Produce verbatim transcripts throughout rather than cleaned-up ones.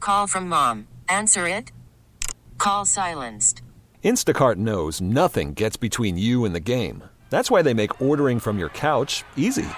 call from mom. Answer it. Call silenced. Instacart knows nothing gets between you and the game. That's why they make ordering from your couch easy.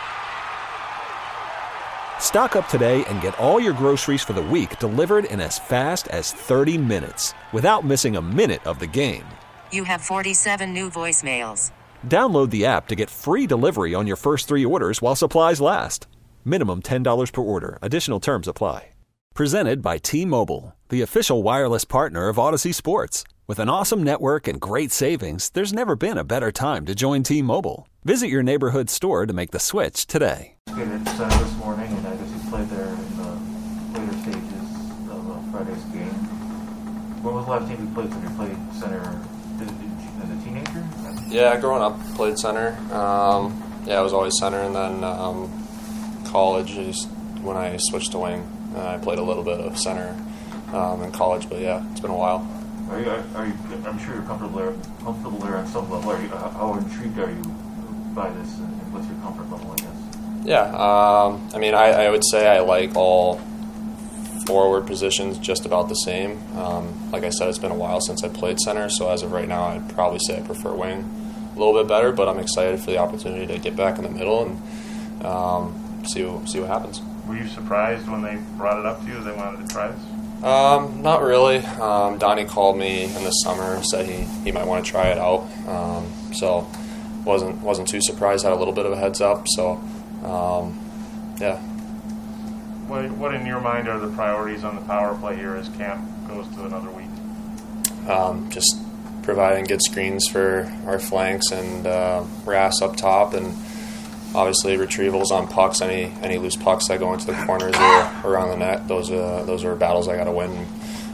Stock up today and get all your groceries for the week delivered in as fast as thirty minutes without missing a minute of the game. You have forty-seven new voicemails. Download the app to get free delivery on your first three orders while supplies last. Minimum ten dollars per order. Additional terms apply. Presented by T-Mobile, the official wireless partner of Odyssey Sports. With an awesome network and great savings, there's never been a better time to join T-Mobile. Visit your neighborhood store to make the switch today. Good at uh, this morning, and I guess you played there in the later stages of uh, Friday's game. When was the last time you played center? You played center as a teenager? Yeah, growing up, played center. Um, yeah, I was always center, and then um, college is when I switched to wing. Uh, I played a little bit of center um, in college, but yeah, it's been a while. Are you, are you, I'm sure you're comfortable there, comfortable there on some level. Are you, how intrigued are you by this, and what's your comfort level, I guess? Yeah, um, I mean, I, I would say I like all forward positions just about the same. Um, like I said, it's been a while since I played center, so as of right now, I'd probably say I prefer wing a little bit better, but I'm excited for the opportunity to get back in the middle and um, see, see what happens. Were you surprised when they brought it up to you, they wanted to try this? Um, not really. Um, Donnie called me in the summer and said he, he might want to try it out. Um, so wasn't wasn't too surprised. Had a little bit of a heads up. So um, yeah. What what in your mind are the priorities on the power play here as camp goes to another week? Um, just providing good screens for our flanks and uh, Rass up top, and obviously retrievals on pucks. Any any loose pucks that go into the corners or around the net, those uh, those are battles I got to win.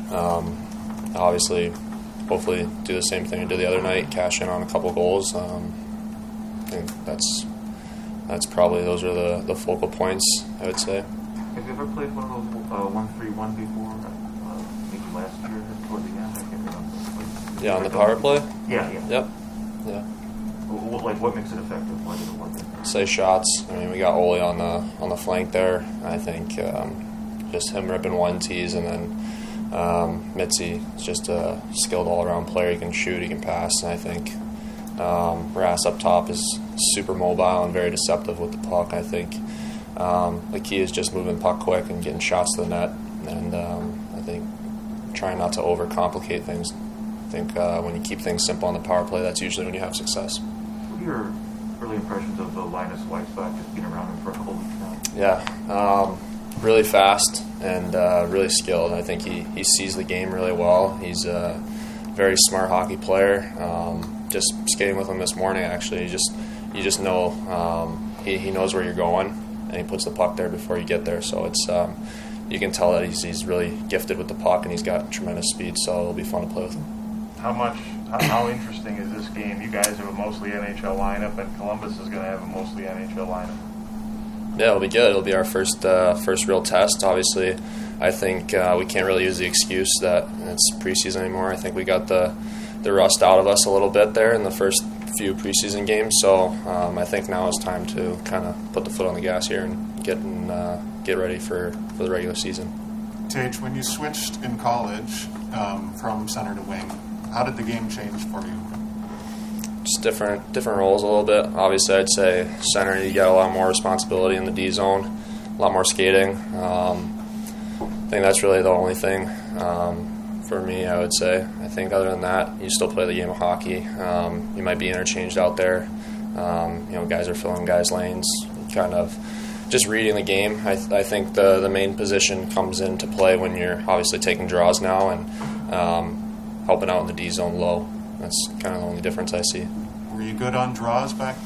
Um, obviously, hopefully do the same thing I did the other night, cash in on a couple goals. Um, I think that's that's probably those are the, the focal points, I would say. Have you ever played one of those uh, one three one before? Uh, maybe last year toward the end. I can't remember. Yeah, on the power play. Yeah, yeah. Yep. Yeah. What, like what makes it effective? Why did it work? Say shots. I mean, we got Ole on the on the flank there. I think um, just him ripping one tees, and then um, Mitzi is just a skilled all-around player. He can shoot, he can pass, and I think um, Rass up top is super mobile and very deceptive with the puck. I think um, the key is just moving the puck quick and getting shots to the net, and um, I think trying not to overcomplicate things. I think uh, when you keep things simple on the power play, that's usually when you have success. What are your early impressions of the Linus Weissbach, just being around him for a couple weeks now? Yeah, um, really fast and uh, really skilled. I think he, he sees the game really well. He's a very smart hockey player. Um, just skating with him this morning, actually, you just you just know um, he, he knows where you're going, and he puts the puck there before you get there. So it's um, you can tell that he's, he's really gifted with the puck, and he's got tremendous speed, so it'll be fun to play with him. How much, how, how interesting is this game? You guys have a mostly N H L lineup, and Columbus is going to have a mostly N H L lineup. Yeah, it'll be good. It'll be our first uh, first real test. Obviously, I think uh, we can't really use the excuse that it's preseason anymore. I think we got the the rust out of us a little bit there in the first few preseason games. So um, I think now is time to kind of put the foot on the gas here and get in, uh, get ready for, for the regular season. Tage, when you switched in college um, from center to wing, how did the game change for you? Just different different roles a little bit. Obviously, I'd say center, you get a lot more responsibility in the D zone, a lot more skating. Um, I think that's really the only thing um, for me, I would say. I think other than that, you still play the game of hockey. Um, you might be interchanged out there. Um, you know, guys are filling guys' lanes, kind of just reading the game. I, th- I think the, the main position comes into play when you're obviously taking draws now and um, helping out in the D zone low. That's kind of the only difference I see. Were you good on draws back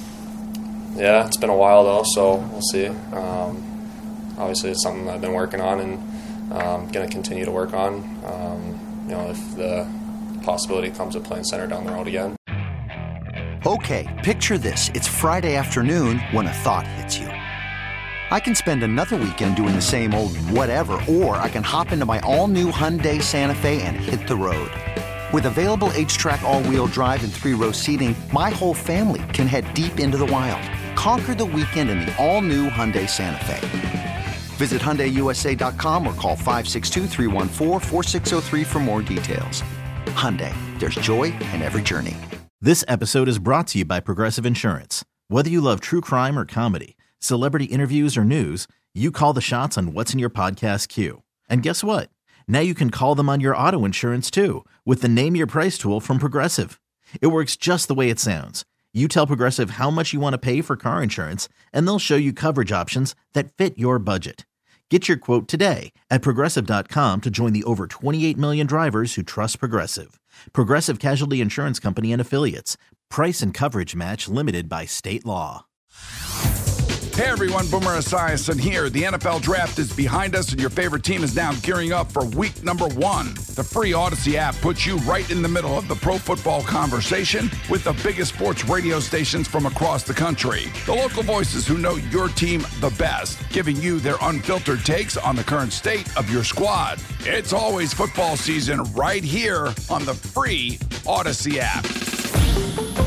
then? Yeah, it's been a while though, so we'll see. Um, obviously, it's something I've been working on and um, going to continue to work on. Um, you know, if the possibility comes of playing center down the road again. Okay, picture this: it's Friday afternoon when a thought hits you. I can spend another weekend doing the same old whatever, or I can hop into my all-new Hyundai Santa Fe and hit the road. With available H-Track all-wheel drive and three-row seating, my whole family can head deep into the wild. Conquer the weekend in the all-new Hyundai Santa Fe. Visit Hyundai U S A dot com or call five six two, three one four, four six zero three for more details. Hyundai, there's joy in every journey. This episode is brought to you by Progressive Insurance. Whether you love true crime or comedy, celebrity interviews or news, you call the shots on what's in your podcast queue. And guess what? Now you can call them on your auto insurance too with the Name Your Price tool from Progressive. It works just the way it sounds. You tell Progressive how much you want to pay for car insurance, and they'll show you coverage options that fit your budget. Get your quote today at Progressive dot com to join the over twenty-eight million drivers who trust Progressive. Progressive Casualty Insurance Company and Affiliates. Price and coverage match limited by state law. Hey everyone, Boomer Esiason here. The N F L Draft is behind us and your favorite team is now gearing up for week number one. The free Odyssey app puts you right in the middle of the pro football conversation with the biggest sports radio stations from across the country. The local voices who know your team the best, giving you their unfiltered takes on the current state of your squad. It's always football season right here on the free Odyssey app.